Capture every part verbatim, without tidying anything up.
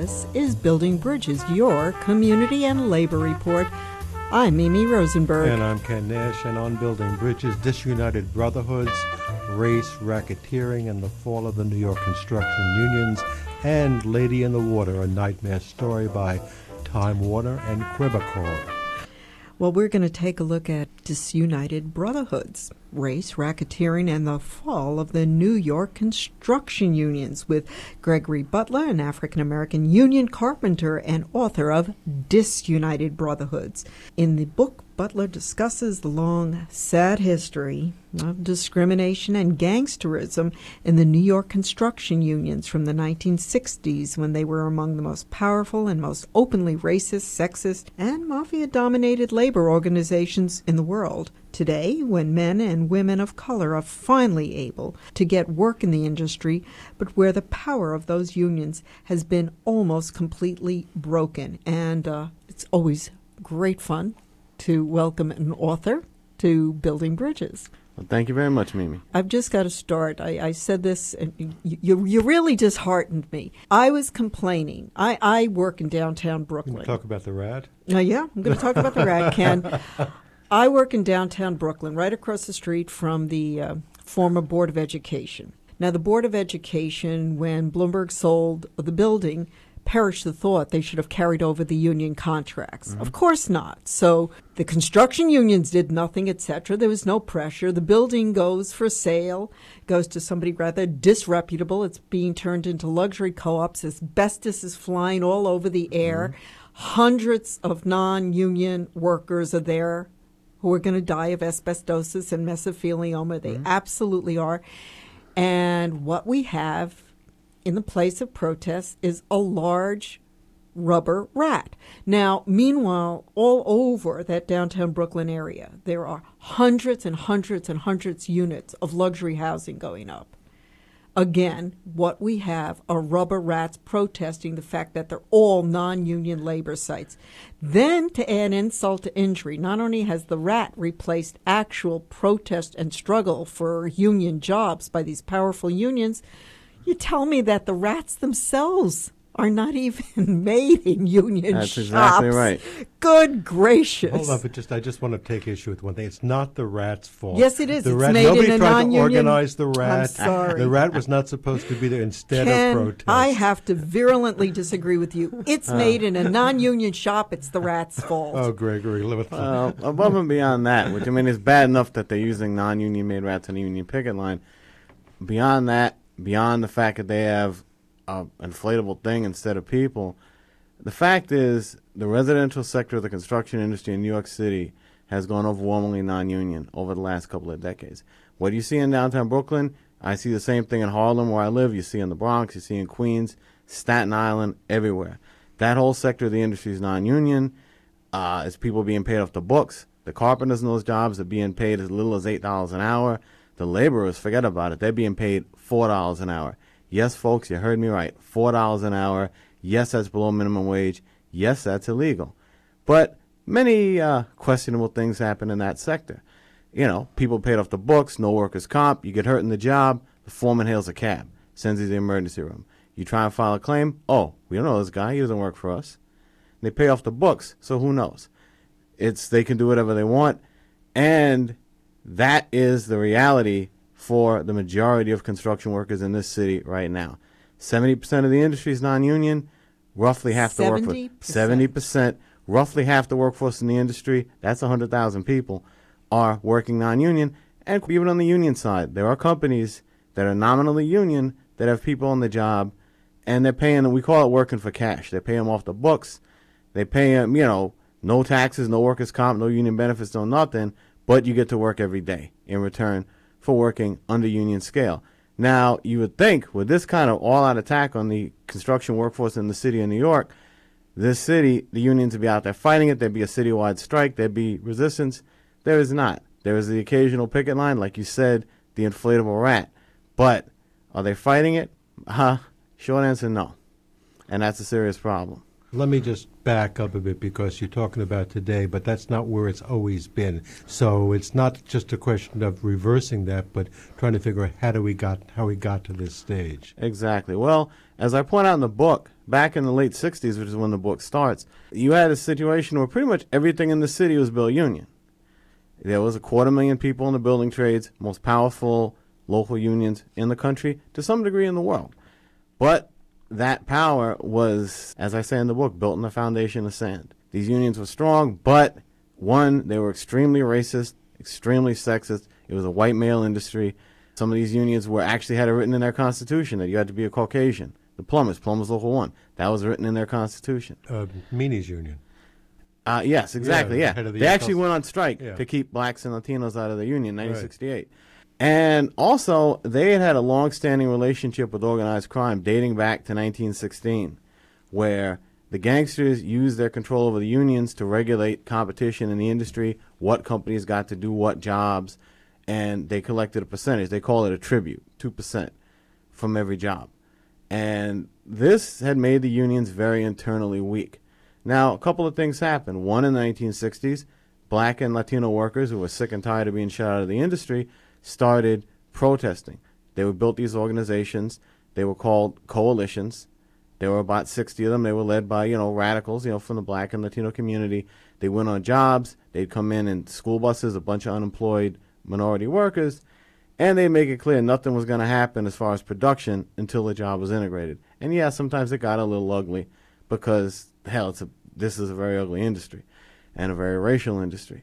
This is Building Bridges, your community and labor report. I'm Mimi Rosenberg. And I'm Ken Nash, and on Building Bridges, Disunited Brotherhoods, Race, Racketeering, and the Fall of the New York Construction Unions, and Lady in the Water, a nightmare story by Time Warner and Quebecor. Well, we're going to take a look at Disunited Brotherhoods, Race, Racketeering, and the Fall of the New York Construction Unions with Gregory Butler, an African-American union carpenter and author of Disunited Brotherhoods. In the book, Butler discusses the long, sad history of discrimination and gangsterism in the New York construction unions from the nineteen sixties, when they were among the most powerful and most openly racist, sexist, and mafia-dominated labor organizations in the world. Today, when men and women of color are finally able to get work in the industry, but where the power of those unions has been almost completely broken. And uh, it's always great fun to welcome an author to Building Bridges. Well, thank you very much, Mimi. I've just got to start. I, I said this, and you, you, you really disheartened me. I was complaining. I, I work in downtown Brooklyn. Talk about the rat? Uh, yeah, I'm going to talk about the rat, Ken. I work in downtown Brooklyn, right across the street from the uh, former Board of Education. Now, the Board of Education, when Bloomberg sold the building, perished the thought they should have carried over the union contracts. Mm-hmm. Of course not. So the construction unions did nothing, et cetera. There was no pressure. The building goes for sale, goes to somebody rather disreputable. It's being turned into luxury co-ops. Asbestos is flying all over the air. Mm-hmm. Hundreds of non-union workers are there who are going to die of asbestosis and mesothelioma. They mm-hmm. absolutely are. And what we have in the place of protest is a large rubber rat. Now, meanwhile, all over that downtown Brooklyn area, there are hundreds and hundreds and hundreds of units of luxury housing going up. Again, what we have are rubber rats protesting the fact that they're all non-union labor sites. Then, to add insult to injury, not only has the rat replaced actual protest and struggle for union jobs by these powerful unions, you tell me that the rats themselves are not even made in union That's shops. That's exactly right. Good gracious. Hold on, but just I just want to take issue with one thing. It's not the rat's fault. Yes, it is. The it's rat, made nobody in a tried non-union. to organize the rat. I'm sorry. The rat was not supposed to be there instead Ken, of protest. I have to virulently disagree with you. It's Oh. made in a non-union shop. It's the rat's fault. Oh, Gregory, live with Well, above and beyond that, which I mean is bad enough that they're using non-union made rats on the union picket line. Beyond that, beyond the fact that they have an inflatable thing instead of people, the fact is the residential sector of the construction industry in New York City has gone overwhelmingly non-union over the last couple of decades. What do you see in downtown Brooklyn? I see the same thing in Harlem, where I live. You see in the Bronx, you see in Queens, Staten Island, everywhere. That whole sector of the industry is non-union. Uh, it's people being paid off the books. The carpenters in those jobs are being paid as little as eight dollars an hour. The laborers, forget about it. They're being paid four dollars an hour. Yes, folks, you heard me right. four dollars an hour. Yes, that's below minimum wage. Yes, that's illegal. But many uh, questionable things happen in that sector. You know, people paid off the books, no workers' comp. You get hurt in the job, the foreman hails a cab, sends you to the emergency room. You try and file a claim. Oh, we don't know this guy. He doesn't work for us. They pay off the books, so who knows? It's they can do whatever they want. And that is the reality for the majority of construction workers in this city right now. seventy percent of the industry is non-union. Roughly half the workforce. seventy percent. Roughly half the workforce in the industry, that's one hundred thousand people, are working non-union. And even on the union side, there are companies that are nominally union that have people on the job, and they're paying, we call it working for cash. They pay them off the books. They pay them, you know, no taxes, no workers' comp, no union benefits, no nothing, but you get to work every day in return for working under union scale. Now, you would think with this kind of all-out attack on the construction workforce in the city of New York, this city, the unions would be out there fighting it. There'd be a citywide strike. There'd be resistance. There is not. There is the occasional picket line, like you said, the inflatable rat. But are they fighting it? Uh, short answer, no. And that's a serious problem. Let me just back up a bit, because you're talking about today, but that's not where it's always been. So it's not just a question of reversing that, but trying to figure out how do we got how we got to this stage. Exactly. Well, as I point out in the book, back in the late sixties, which is when the book starts, you had a situation where pretty much everything in the city was built union. There was a quarter million people in the building trades, most powerful local unions in the country, to some degree in the world. But that power was, as I say in the book, built on the foundation of sand. These unions were strong, but one, they were extremely racist, extremely sexist. It was a white male industry. Some of these unions were actually had it written in their constitution that you had to be a Caucasian. The plumbers, Plumbers Local one, that was written in their constitution. Uh, Meany's union. Uh, yes, exactly, Yeah, yeah. the head of the They actually Cons- went on strike Yeah. to keep blacks and Latinos out of the union in nineteen sixty-eight. And also, they had had a long-standing relationship with organized crime dating back to nineteen sixteen, where the gangsters used their control over the unions to regulate competition in the industry, what companies got to do what jobs, and they collected a percentage. They call it a tribute, two percent from every job. And this had made the unions very internally weak. Now, a couple of things happened. One, in the nineteen sixties, black and Latino workers who were sick and tired of being shut out of the industry started protesting. They were built these organizations. They were called coalitions. There were about sixty of them. They were led by, you know, radicals, you know, from the black and Latino community. They went on jobs. They'd come in in school buses, a bunch of unemployed minority workers, and they'd make it clear nothing was going to happen as far as production until the job was integrated. And yeah, sometimes it got a little ugly because, hell, it's a, this is a very ugly industry and a very racial industry.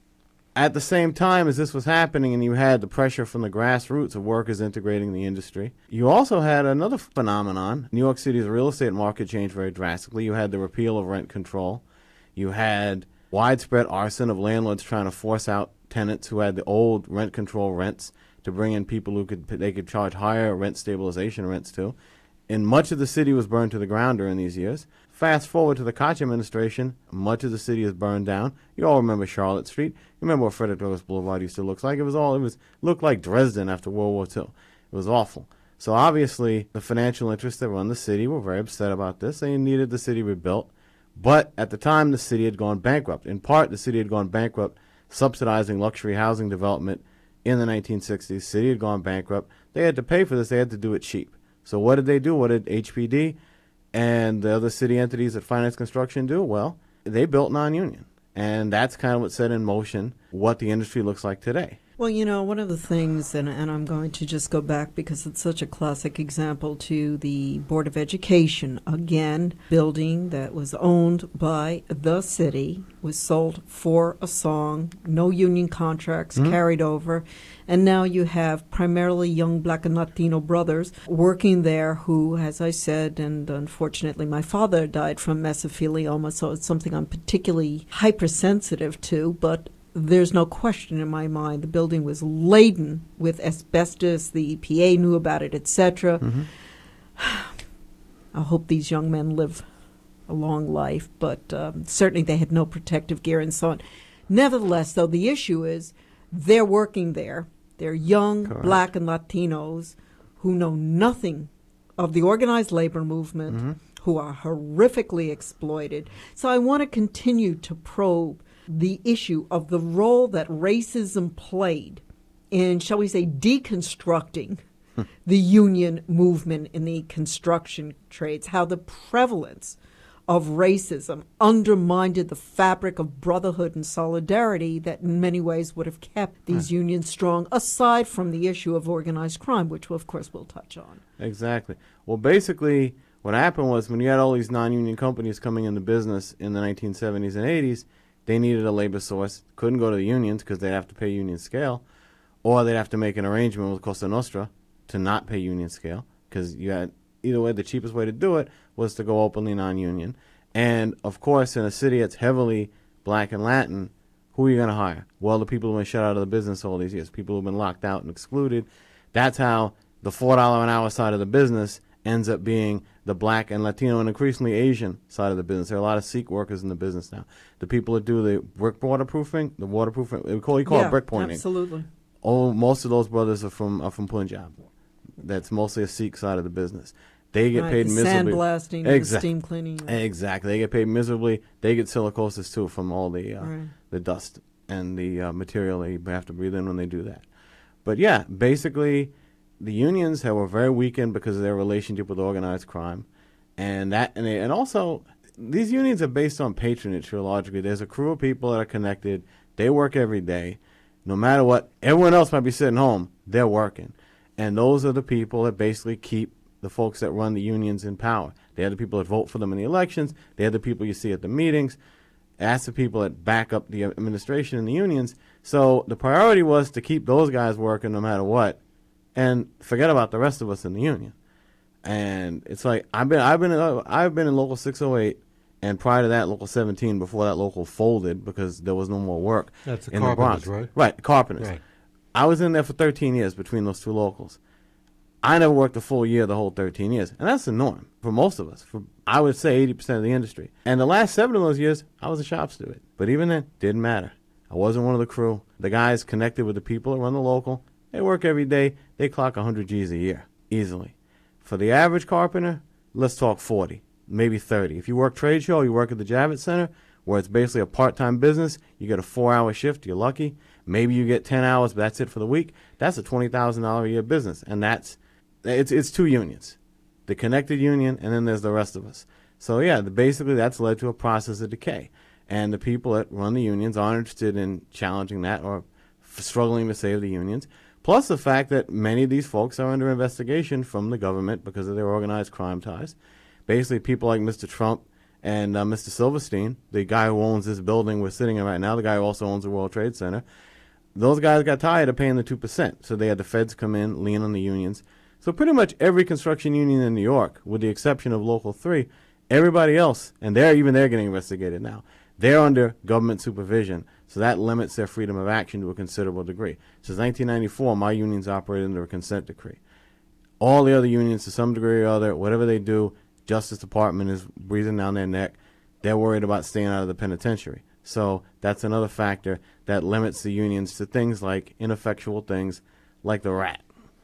At the same time as this was happening and you had the pressure from the grassroots of workers integrating the industry, you also had another phenomenon. New York City's real estate market changed very drastically. You had the repeal of rent control. You had widespread arson of landlords trying to force out tenants who had the old rent control rents to bring in people who could they could charge higher rent stabilization rents to. And much of the city was burned to the ground during these years. Fast forward to the Koch administration, much of the city is burned down. You all remember Charlotte Street. You remember what Frederick Douglass Boulevard used to look like. It was all it was looked like Dresden after World War Two. It was awful. So obviously the financial interests that run the city were very upset about this. They needed the city rebuilt. But at the time the city had gone bankrupt. In part the city had gone bankrupt subsidizing luxury housing development in the nineteen sixties. The city had gone bankrupt. They had to pay for this. They had to do it cheap. So what did they do? What did H P D and the other city entities that finance construction do? Well, they built non-union. And that's kind of what set in motion what the industry looks like today. Well, you know, one of the things, and, and I'm going to just go back because it's such a classic example to the Board of Education. Again, building that was owned by the city, was sold for a song, no union contracts mm-hmm. carried over. And now you have primarily young black and Latino brothers working there who, as I said, and unfortunately my father died from mesothelioma, so it's something I'm particularly hypersensitive to, but there's no question in my mind the building was laden with asbestos. The E P A knew about it, et cetera. Mm-hmm. I hope these young men live a long life, but um, certainly they had no protective gear and so on. Nevertheless, though, the issue is they're working there. They're young, Correct. Black and Latinos who know nothing of the organized labor movement, mm-hmm. who are horrifically exploited. So I want to continue to probe the issue of the role that racism played in, shall we say, deconstructing the union movement in the construction trades, how the prevalence of racism undermined the fabric of brotherhood and solidarity that in many ways would have kept these right. unions strong, aside from the issue of organized crime, which, of course, we'll touch on. Exactly. Well, basically, what happened was when you had all these non-union companies coming into business in the nineteen seventies and eighties, they needed a labor source, couldn't go to the unions because they'd have to pay union scale, or they'd have to make an arrangement with Cosa Nostra to not pay union scale, because you had either way, the cheapest way to do it was to go openly non-union. And, of course, in a city that's heavily black and Latin, who are you going to hire? Well, the people who have been shut out of the business all these years, people who have been locked out and excluded. That's how the four dollars an hour side of the business ends up being the black and Latino and increasingly Asian side of the business. There are a lot of Sikh workers in the business now. The people that do the brick waterproofing, the waterproofing, we call, we call yeah, it brick pointing. Absolutely. Oh, most of those brothers are from are from Punjab. That's mostly a Sikh side of the business. They get right, paid the miserably. Sandblasting, exactly. the steam cleaning. Exactly. They get paid miserably. They get silicosis, too, from all the uh, right. the dust and the uh, material they have to breathe in when they do that. But, yeah, basically, the unions were very weakened because of their relationship with organized crime. And that, and, they, and also, these unions are based on patronage, theologically. There's a crew of people that are connected. They work every day. No matter what, everyone else might be sitting home, they're working. And those are the people that basically keep the folks that run the unions in power. They're the people that vote for them in the elections. They're the people you see at the meetings. That's the people that back up the administration and the unions. So the priority was to keep those guys working no matter what, and forget about the rest of us in the union. And it's like I've been I've been uh, I've been in Local six oh eight, and prior to that, Local seventeen. Before that, local folded because there was no more work. That's the in Carpenters, the Bronx. right? Right, the Carpenters. Right. I was in there for thirteen years between those two locals. I never worked a full year the whole thirteen years, and that's the norm for most of us. For I would say eighty percent of the industry. And the last seven of those years, I was a shop steward. But even then, didn't matter. I wasn't one of the crew. The guys connected with the people that run the local. They work every day. They clock one hundred G's a year, easily. For the average carpenter, let's talk forty, maybe thirty. If you work trade show, you work at the Javits Center, where it's basically a part-time business. You get a four-hour shift. You're lucky. Maybe you get ten hours, but that's it for the week. That's a twenty thousand dollars a year business, and that's it's it's two unions, the connected union, and then there's the rest of us. So yeah, the, basically that's led to a process of decay, and the people that run the unions aren't interested in challenging that or f- struggling to save the unions. Plus the fact that many of these folks are under investigation from the government because of their organized crime ties. Basically, people like Mister Trump and uh, Mister Silverstein, the guy who owns this building we're sitting in right now, the guy who also owns the World Trade Center, those guys got tired of paying the two percent. So they had the feds come in, lean on the unions. So pretty much every construction union in New York, with the exception of Local three, everybody else, and they're even they're getting investigated now, they're under government supervision. So that limits their freedom of action to a considerable degree. Since nineteen ninety-four, my unions operate under a consent decree. All the other unions, to some degree or other, whatever they do, Justice Department is breathing down their neck. They're worried about staying out of the penitentiary. So that's another factor that limits the unions to things like ineffectual things like the rat.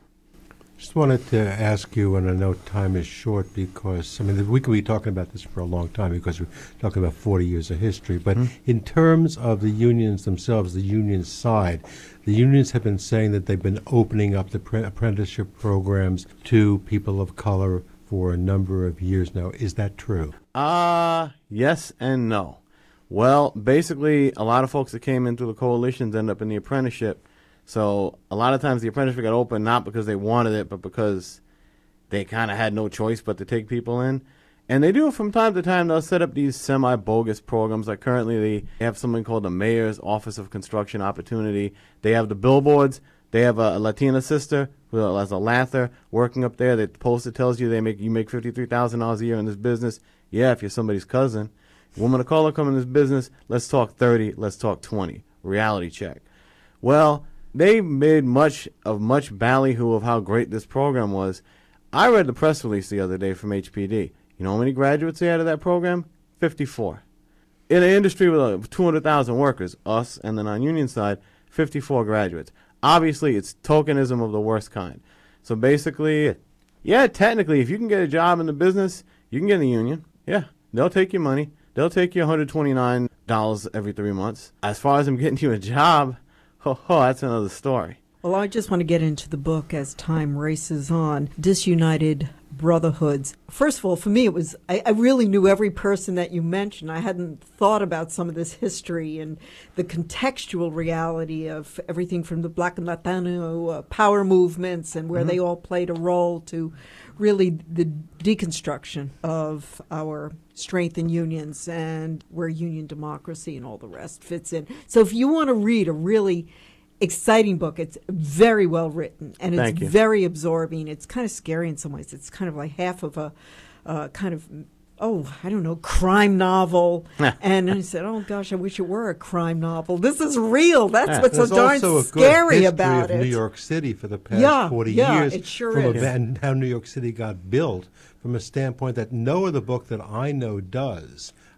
Just wanted to ask you, and I know time is short because, I mean, we could be talking about this for a long time because we're talking about forty years of history, but mm-hmm. in terms of the unions themselves, the union side, the unions have been saying that they've been opening up the pre- apprenticeship programs to people of color for a number of years now. Is that true? Uh, yes and no. Well, basically, a lot of folks that came into the coalitions end up in the apprenticeship. So a lot of times the apprenticeship got open not because they wanted it, but because they kind of had no choice but to take people in. And they do from time to time. They'll set up these semi-bogus programs. Like currently they have something called the Mayor's Office of Construction Opportunity. They have the billboards. They have a, a Latina sister who has a lather working up there. The poster tells you they make you make fifty-three thousand dollars a year in this business. Yeah, if you're somebody's cousin. Woman of color come in this business. Let's talk thirty. Let's talk twenty. Reality check. Well, they made much of much ballyhoo of how great this program was. I read the press release the other day from H P D. You know how many graduates they had of that program? fifty-four. In an industry with uh, two hundred thousand workers, us and the non-union side, fifty-four graduates. Obviously, it's tokenism of the worst kind. So basically, yeah, technically, if you can get a job in the business, you can get in the union. Yeah, they'll take your money. They'll take you one hundred twenty-nine dollars every three months. As far as them getting you a job, oh, oh, that's another story. Well, I just want to get into the book as time races on. Disunited Brotherhoods. First of all, for me, it was, I, I really knew every person that you mentioned. I hadn't thought about some of this history and the contextual reality of everything from the Black and Latino uh, power movements and where mm-hmm. they all played a role to really the deconstruction of our strength in unions and where union democracy and all the rest fits in. So if you want to read a really exciting book, it's very well written and it's Thank you. very absorbing. It's kind of scary in some ways. It's kind of like half of a uh, kind of, oh, I don't know, crime novel. And I said, oh gosh, I wish it were a crime novel. This is real. That's Yeah. what's so There's darn also a good scary history about of it. New York City for the past Yeah, forty yeah, years. it sure from is. A, and how New York City got built from a standpoint that no other book that I know does.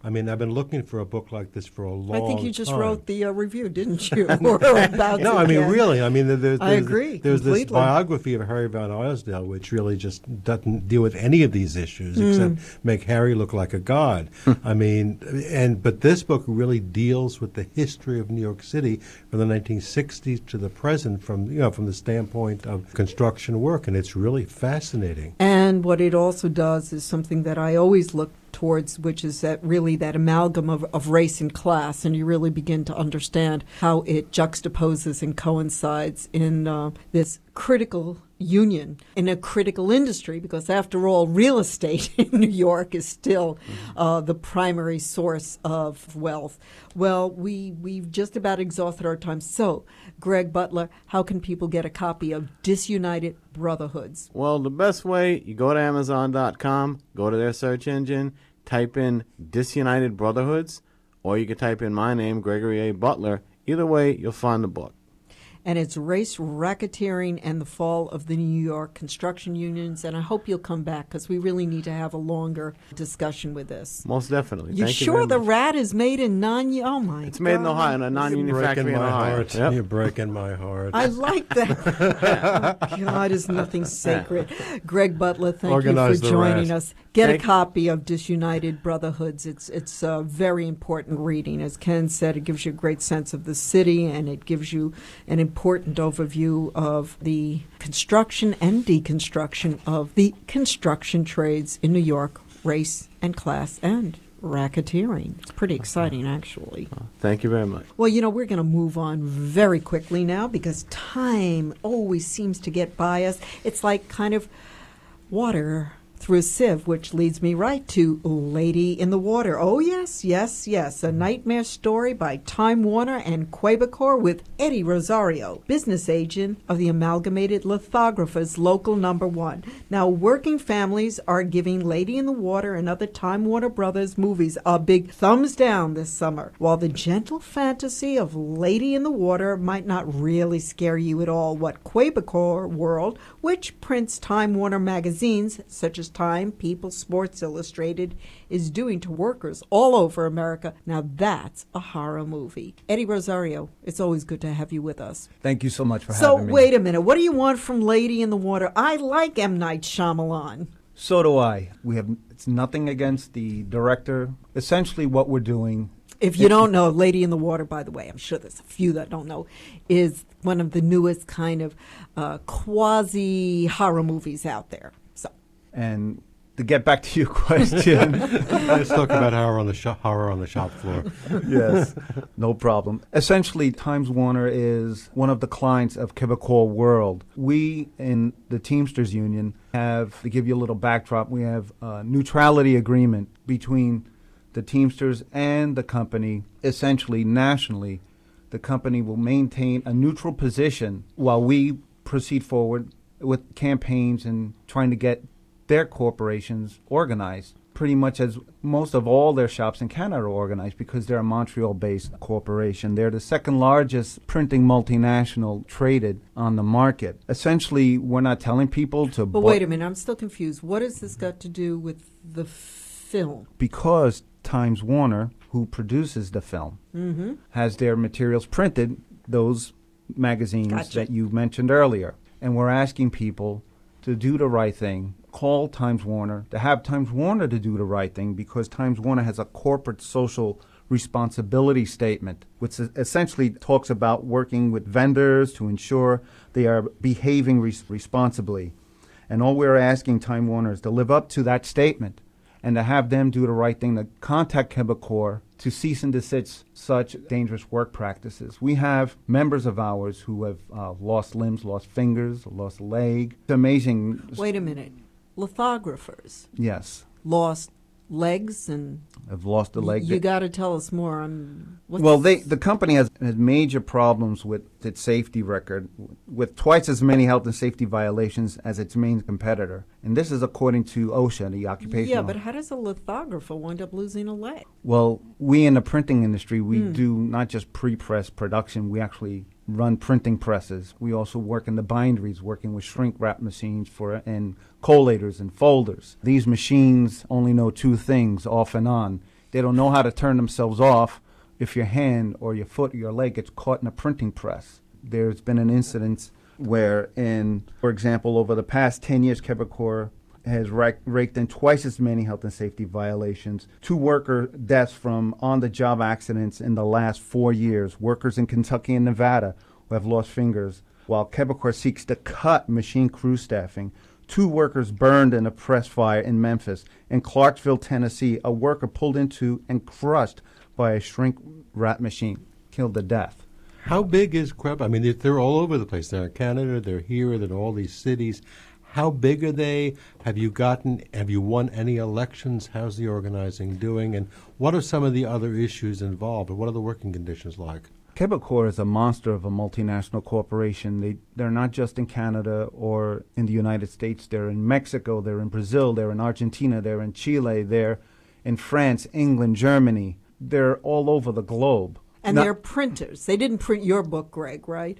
I mean, I've been looking for a book like this for a long I time. think you just wrote the uh, review, didn't you? Or about No, it, I mean, yeah. really. I mean, there- there's, I there's, agree there's this completely. biography of Harry Van Arsdale, which really just doesn't deal with any of these issues Mm. except make Harry look like a god. I mean, and but this book really deals with the history of New York City from the nineteen sixties to the present, from you know, from the standpoint of construction work, and it's really fascinating. And what it also does is something that I always look towards, which is that really that amalgam of, of race and class, and you really begin to understand how it juxtaposes and coincides in uh, this critical union in a critical industry, because after all, real estate in New York is still uh, the primary source of wealth. Well, we, we've just about exhausted our time. So, Greg Butler, how can people get a copy of Disunited Brotherhoods? Well, the best way, you go to Amazon dot com, go to their search engine, type in Disunited Brotherhoods, or you can type in my name, Gregory A. Butler. Either way, you'll find the book. And it's Race, Racketeering, and the Fall of the New York Construction Unions. And I hope you'll come back, because we really need to have a longer discussion with this. Most definitely. You Thank sure you the very much. rat is made in non? Oh my! It's made in God. Ohio, in a non-union You're factory breaking in my Ohio. heart. Yep. You're breaking my heart. I like that. God is nothing sacred. Greg Butler, thank Organize you the for joining rest. us. Get Thank- a copy of Disunited Brotherhoods. It's it's a very important reading. As Ken said, it gives you a great sense of the city, and it gives you an important overview of the construction and deconstruction of the construction trades in New York, race and class and racketeering. It's pretty exciting, actually. Thank you very much. Well, you know, we're going to move on very quickly now, because time always seems to get by us. It's like kind of water through a sieve, which leads me right to Lady in the Water. Oh, yes, yes, yes. A nightmare story by Time Warner and Quebecor with Eddie Rosario, business agent of the Amalgamated Lithographers, local number one. Now, working families are giving Lady in the Water and other Time Warner Brothers movies a big thumbs down this summer. While the gentle fantasy of Lady in the Water might not really scare you at all, what Quebecor World, which prints Time Warner magazines such as Time, People, Sports Illustrated, is doing to workers all over America. Now that's a horror movie. Eddie Rosario, it's always good to have you with us. Thank you so much for So having me. wait a minute, what do you want from Lady in the Water? I like M. Night Shyamalan. So do I. We have it's nothing against the director. Essentially, what we're doing. If you don't know, Lady in the Water, by the way, I'm sure there's a few that don't know, is one of the newest kind of uh, quasi-horror movies out there. So. And to get back to your question, Let's talk about horror on the shop, horror on the shop floor. yes, no problem. Essentially, Times Warner is one of the clients of Quebecor World. We in the Teamsters Union have, to give you a little backdrop, we have a neutrality agreement between the Teamsters and the company. Essentially, nationally, the company will maintain a neutral position while we proceed forward with campaigns and trying to get their corporations organized, pretty much as most of all their shops in Canada are organized, because they're a Montreal-based corporation. They're the second largest printing multinational traded on the market. Essentially, we're not telling people to... But bu- wait a minute, I'm still confused. What has this got to do with the film? Because Times Warner, who produces the film, Mm-hmm. has their materials printed, those magazines Gotcha. that you mentioned earlier. And we're asking people to do the right thing, call Times Warner, to have Times Warner to do the right thing, because Times Warner has a corporate social responsibility statement, which is- essentially talks about working with vendors to ensure they are behaving res- responsibly. And all we're asking Time Warner is to live up to that statement and to have them do the right thing, to contact Quebecor to cease and desist such dangerous work practices. We have members of ours who have uh, lost limbs, lost fingers, lost a leg. It's amazing. Wait a minute. Lithographers Yes, lost legs, and have lost a leg. you got to tell us more on what's Well, they the company has, has major problems with its safety record, with twice as many health and safety violations as its main competitor. And this is according to OSHA, the occupational. Yeah, but how does a lithographer wind up losing a leg? Well, we in the printing industry, we Hmm. do not just pre-press production, we actually run printing presses. We also work in the binderies, working with shrink wrap machines for and collators and folders. These machines only know two things off and on. They don't know how to turn themselves off if your hand or your foot or your leg gets caught in a printing press. There's been an incident where, in, for example, over the past ten years, Quebecor has raked, raked in twice as many health and safety violations. Two worker deaths from on-the-job accidents in the last four years. Workers in Kentucky and Nevada who have lost fingers, while Quebecor seeks to cut machine crew staffing. Two workers burned in a press fire in Memphis. In Clarksville, Tennessee, a worker pulled into and crushed by a shrink wrap machine, killed to death. How big is Quebec? I mean, they're, they're all over the place. They're in Canada, they're here, they're in all these cities. How big are they? Have you gotten, have you won any elections? How's the organizing doing? And what are some of the other issues involved? And what are the working conditions like? Quebecor is a monster of a multinational corporation. They, they're not just in Canada or in the United States. They're in Mexico, they're in Brazil, they're in Argentina, they're in Chile, they're in France, England, Germany. They're all over the globe. And Not- they're printers. They didn't print your book, Greg, right?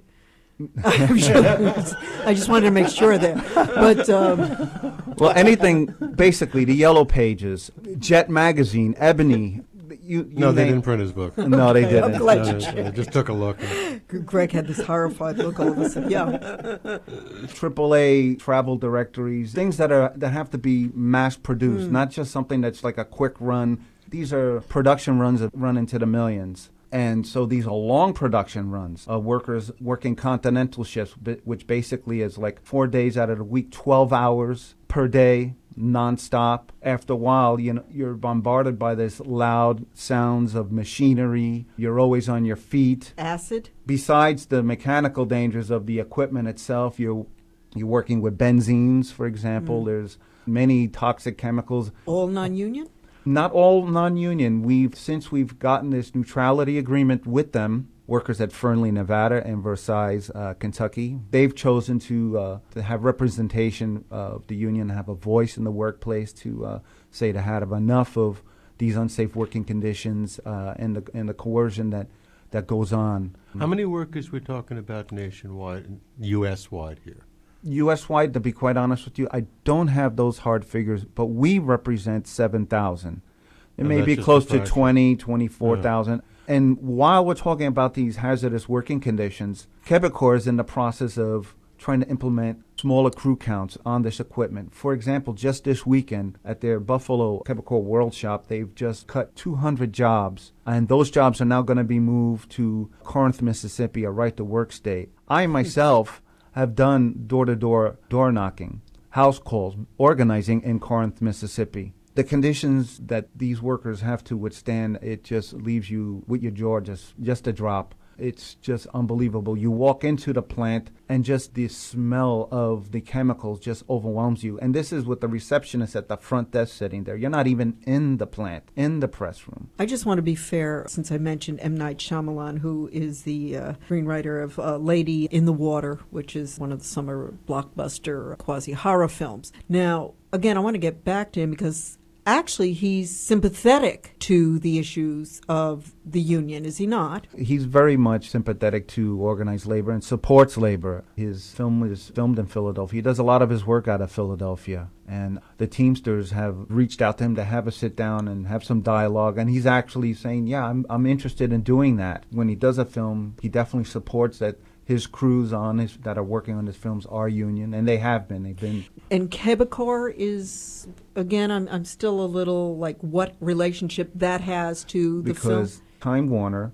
I just wanted to make sure there. But um, well, anything, basically, the Yellow Pages, Jet Magazine, Ebony. You, you No, they name- didn't print his book. No, they didn't. I'm glad No, you they- they checked. just took a look. Greg had this horrified look all of a sudden. Yeah. Triple A travel directories, things that are that have to be mass produced, not just something that's like a quick run. These are production runs that run into the millions. And so these are long production runs of workers working continental shifts, bi- which basically is like four days out of the week, twelve hours per day, nonstop. After a while, you know, you're bombarded by this loud sounds of machinery. You're always on your feet. Acid. Besides the mechanical dangers of the equipment itself, you're, you're working with benzenes, for example. There's many toxic chemicals. All non-union? Not all non-union. We've since we've gotten this neutrality agreement with them, workers at Fernley, Nevada, and Versailles, uh, Kentucky, they've chosen to uh, to have representation of the union, have a voice in the workplace to uh, say to have enough of these unsafe working conditions uh, and the and the coercion that that goes on. How many workers we're talking about nationwide, U S wide here? U S-wide, to be quite honest with you, I don't have those hard figures, but we represent seven thousand. It And may that's be just close a to fraction. twenty, twenty-four thousand. And while we're talking about these hazardous working conditions, Quebecor is in the process of trying to implement smaller crew counts on this equipment. For example, just this weekend at their Buffalo Quebecor World Shop, they've just cut two hundred jobs, and those jobs are now going to be moved to Corinth, Mississippi, a right-to-work state. I myself have done door-to-door door knocking, house calls, organizing in Corinth, Mississippi. The conditions that these workers have to withstand, it just leaves you with your jaw just, just a drop. It's just unbelievable. You walk into the plant and just the smell of the chemicals just overwhelms you. And this is with the receptionist at the front desk sitting there. You're not even in the plant, in the press room. I just want to be fair, since I mentioned M. Night Shyamalan, who is the uh, screenwriter of uh, Lady in the Water, which is one of the summer blockbuster quasi-horror films. Now, again, I want to get back to him because actually he's sympathetic to the issues of the union, is he not? He's very much sympathetic to organized labor and supports labor. His film is filmed in Philadelphia. He does a lot of his work out of Philadelphia. And the Teamsters have reached out to him to have a sit down and have some dialogue. And he's actually saying, yeah, I'm, I'm interested in doing that. When he does a film, he definitely supports that his crews on his, that are working on his films are union, and they have been. They've been. And Quebecor is, again, I'm I'm still a little like what relationship that has to the film. Because Time Warner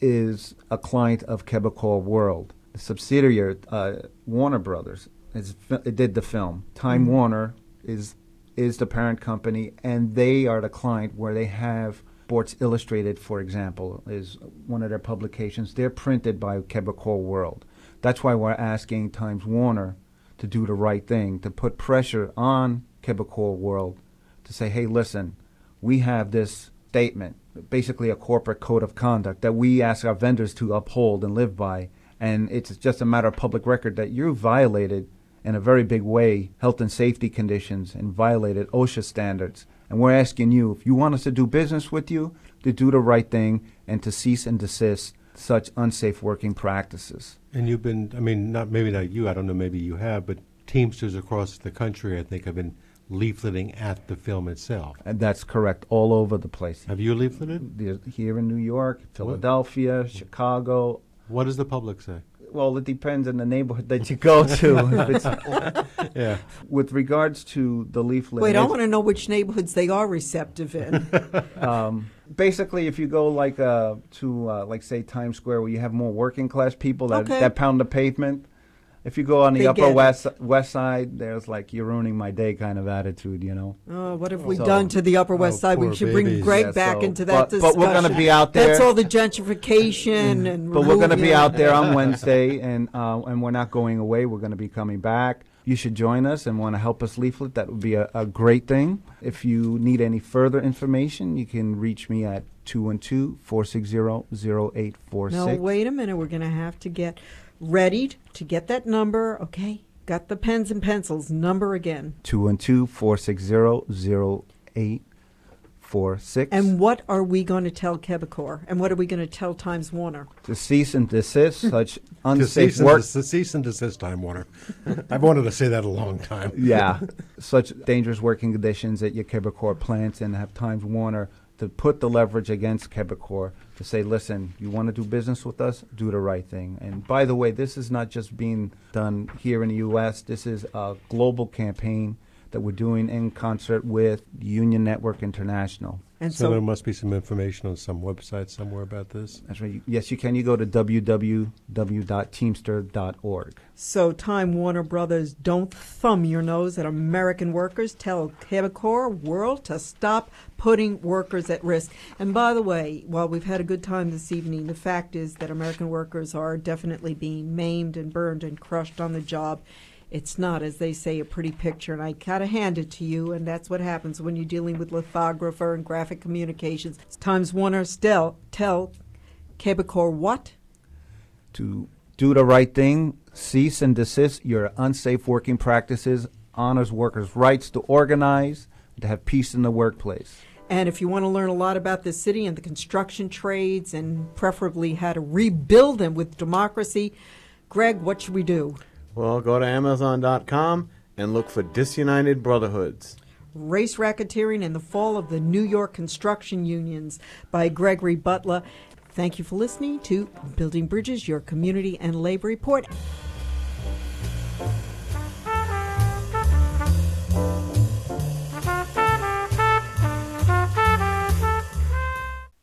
is a client of Quebecor World. The subsidiary, uh, Warner Brothers, is, it did the film. Time Mm-hmm. Warner is is the parent company, and they are the client where they have Sports Illustrated, for example, is one of their publications. They're printed by Quebecor World. That's why we're asking Times Warner to do the right thing, to put pressure on Quebecor World to say, hey, listen, we have this statement, basically a corporate code of conduct that we ask our vendors to uphold and live by, and it's just a matter of public record that you violated in a very big way health and safety conditions and violated OSHA standards. And we're asking you, if you want us to do business with you, to do the right thing and to cease and desist such unsafe working practices. And you've been, I mean, not maybe not you, I don't know, maybe you have, but Teamsters across the country, I think, have been leafleting at the film itself. And that's correct, all over the place. Have you leafleted? There's- Here in New York, Philadelphia, Chicago. What does the public say? Well, it depends on the neighborhood that you go to. If it's, Yeah. with regards to the leaflet, Wait, I it's- want to know which neighborhoods they are receptive in. um, basically, if you go like uh, to uh, like say Times Square, where you have more working class people that, Okay. that pound the pavement. If you go on the They upper get it. west west side, there's like you're ruining my day kind of attitude, you know. Oh, what have we So- done to the Upper West Oh, Side? We poor should bring babies. Greg Yeah, back so- into that but, discussion. but we're going to be out there. That's all the gentrification and. But we're going to be removing- out there on Wednesday, and uh, and we're not going away. We're going to be coming back. You should join us and want to help us leaflet. That would be a, a great thing. If you need any further information, you can reach me at two one two, four six zero, zero eight four six. No, wait a minute. We're going to have to get ready to get that number. Okay, got the pens and pencils. Number again. two one two, four six zero, zero eight four six. And what are we going to tell Quebecor? And what are we going to tell Times Warner? To cease and desist such To unsafe cease, and work. des- cease and desist time, Warner. I've wanted to say that a long time. Yeah, such dangerous working conditions at your Quebecor plants, and have Times Warner to put the leverage against Quebecor to say, listen, you want to do business with us, do the right thing. And by the way, this is not just being done here in the U S. This is a global campaign that we're doing in concert with Union Network International. And So, so, there must be some information on some website somewhere about this. That's right. Yes, you can. You go to w w w dot teamster dot org. so Time Warner Brothers, don't thumb your nose at American workers. Tell Quebecor world to stop putting workers at risk. And by the way, while we've had a good time this evening, the fact is that American workers are definitely being maimed and burned and crushed on the job. It's not, as they say, a pretty picture, and I gotta hand it to you, and that's what happens when you're dealing with lithographer and graphic communications. Times Warner still tell Quebecor what? To do the right thing, cease and desist your unsafe working practices, honors workers' rights to organize, to have peace in the workplace. And if you want to learn a lot about the city and the construction trades and preferably how to rebuild them with democracy, Greg, what should we do? Well, go to amazon dot com and look for Disunited Brotherhoods. Race Racketeering and the Fall of the New York Construction Unions by Gregory Butler. Thank you for listening to Building Bridges, your community and labor report.